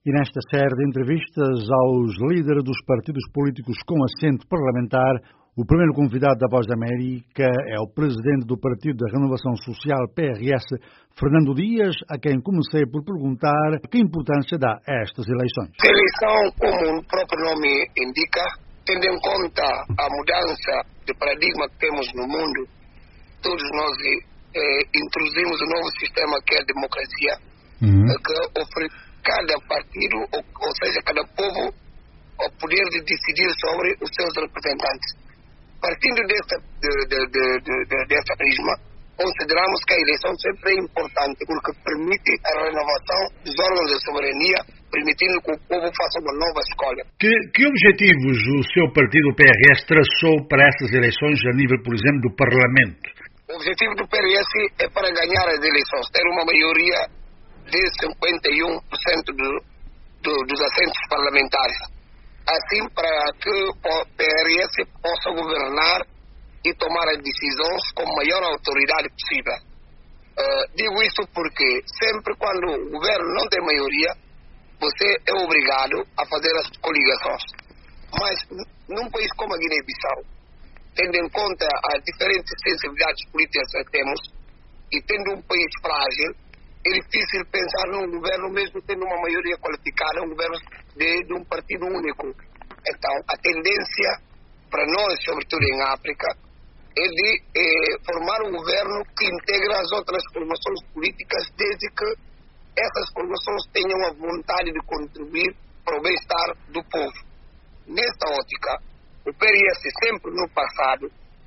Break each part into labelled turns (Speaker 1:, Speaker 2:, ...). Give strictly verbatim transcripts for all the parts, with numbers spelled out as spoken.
Speaker 1: E nesta série de entrevistas aos líderes dos partidos políticos com assento parlamentar, o primeiro convidado da Voz da América é o presidente do Partido da Renovação Social, P R S, Fernando Dias, a quem comecei por perguntar que importância dá a estas eleições.
Speaker 2: A eleição, como o próprio nome indica, tendo em conta a mudança de paradigma que temos no mundo, todos nós eh, introduzimos um novo sistema que é a democracia, uhum. que oferece cada partido, ou, ou seja, cada povo, o poder de decidir sobre os seus representantes. Partindo desta, de, de, de, de, de, desta prisma, consideramos que a eleição sempre é importante porque permite a renovação dos órgãos de soberania, permitindo que o povo faça uma nova escolha.
Speaker 1: Que, que objetivos o seu partido, o P R S, traçou para essas eleições a nível, por exemplo, do Parlamento?
Speaker 2: O objetivo do P R S é para ganhar as eleições, ter uma maioria de cinquenta e um por cento do, do, dos assentos parlamentares. Assim, para que o P R S possa governar e tomar as decisões com a maior autoridade possível. Uh, digo isso porque sempre quando o governo não tem maioria, você é obrigado a fazer as coligações. Mas num país como a Guiné-Bissau, tendo em conta as diferentes sensibilidades políticas que temos e tendo um país frágil, é difícil pensar num governo mesmo tendo uma maioria qualificada, um governo de, de um partido único. Então, a tendência para nós, sobretudo em África, é de eh, formar um governo que integra as outras formações políticas, desde que essas formações tenham a vontade de contribuir para o bem-estar do povo. Nesta ótica, o P R S sempre no passado,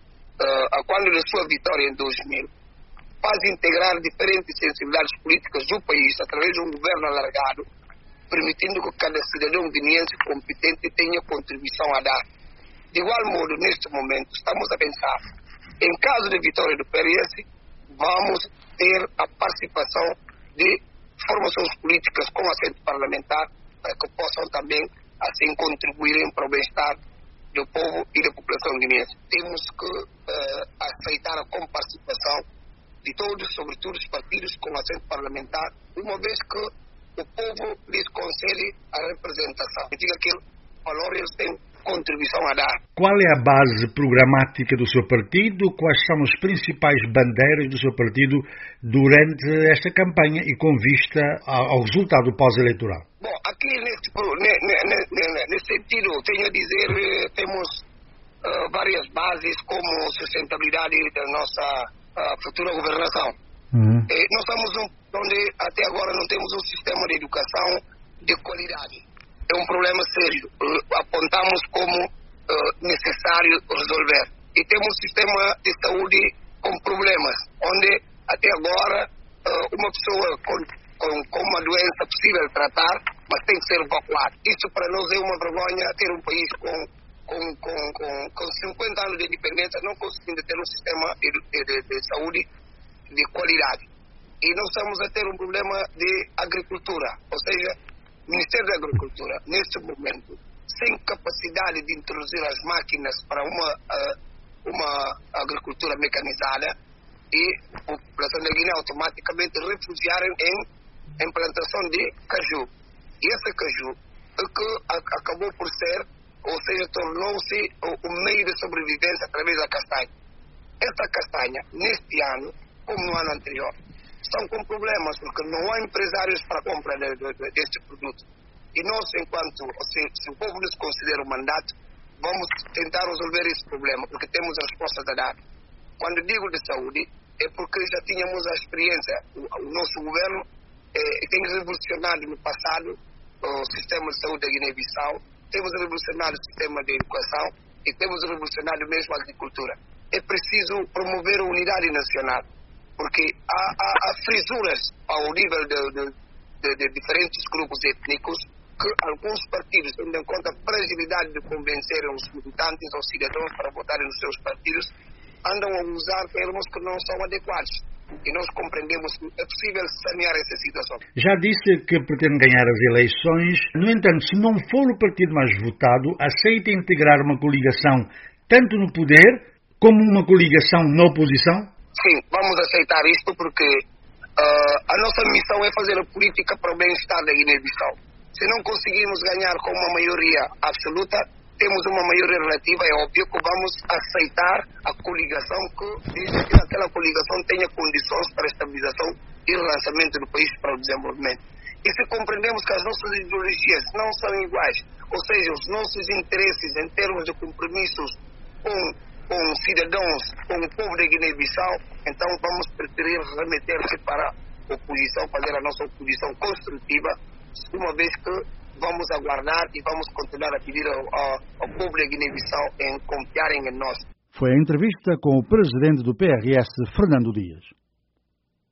Speaker 2: uh, a quando da sua vitória em dois mil, faz integrar diferentes sensibilidades políticas do país através de um governo alargado, permitindo que cada cidadão guineense competente tenha contribuição a dar. De igual modo, neste momento, estamos a pensar, em caso de vitória do P R S, vamos ter a participação de formações políticas com assento parlamentar, para que possam também, assim, contribuírem para o bem-estar do povo e da população guineense. Temos que uh, aceitar a comparticipação de todos, sobretudo os partidos com assento parlamentar, uma vez que o povo lhes concede a representação. E diga que valor eles têm contribuição a dar.
Speaker 1: Qual é a base programática do seu partido? Quais são as principais bandeiras do seu partido durante esta campanha e com vista ao, ao resultado pós-eleitoral?
Speaker 2: Bom, aqui nesse, nesse, nesse sentido, tenho a dizer, temos uh, várias bases como sustentabilidade da nossa a futura governação. Uhum. Eh, nós estamos um, onde até agora não temos um sistema de educação de qualidade. É um problema sério. Uh, apontamos como uh, necessário resolver. E temos um sistema de saúde com problemas, onde até agora uh, uma pessoa com, com, com uma doença possível tratar, mas tem que ser evacuada. Isso para nós é uma vergonha ter um país com Com, com, com, com cinquenta anos de independência, não conseguindo ter um sistema de, de, de saúde de qualidade. E nós estamos a ter um problema de agricultura, ou seja, o Ministério da Agricultura, neste momento, sem capacidade de introduzir as máquinas para uma, uh, uma agricultura mecanizada, e a população da Guiné automaticamente refugiarem em implantação de caju. E esse caju é que acabou por ser, ou seja, tornou-se o meio de sobrevivência através da castanha. Esta castanha, neste ano, como no ano anterior, estão com problemas, porque não há empresários para compra de, de, de, deste produto. E nós, enquanto, se, se o povo nos considera o mandato, vamos tentar resolver esse problema, porque temos a resposta a dar. Quando digo de saúde, é porque já tínhamos a experiência, o, o nosso governo eh, tem revolucionado no passado o sistema de saúde da Guiné-Bissau, temos revolucionado o sistema de educação e temos revolucionado mesmo a agricultura. É preciso promover a unidade nacional, porque há, há, há frisuras ao nível de, de, de, de diferentes grupos étnicos que alguns partidos, tendo em conta a fragilidade de convencer os militantes ou cidadãos para votarem nos seus partidos, andam a usar termos que não são adequados. E nós compreendemos que é possível sanear essa situação.
Speaker 1: Já disse que pretende ganhar as eleições. No entanto, se não for o partido mais votado, aceita integrar uma coligação tanto no poder como uma coligação na oposição?
Speaker 2: Sim, vamos aceitar isto porque uh, a nossa missão é fazer a política para o bem-estar da Guiné-Bissau. Se não conseguimos ganhar com uma maioria absoluta, temos uma maioria relativa, é óbvio que vamos aceitar a coligação, que desde que aquela coligação tenha condições para a estabilização e relançamento do país para o desenvolvimento. E se compreendemos que as nossas ideologias não são iguais, ou seja, os nossos interesses em termos de compromissos com, com cidadãos, com o povo da Guiné-Bissau, então vamos preferir remeter-se para a oposição, fazer a nossa oposição construtiva, uma vez que vamos aguardar e vamos continuar a pedir ao, ao, ao povo da Guiné-Bissau em confiarem em nós.
Speaker 1: Foi a entrevista com o presidente do P R S, Fernando Dias.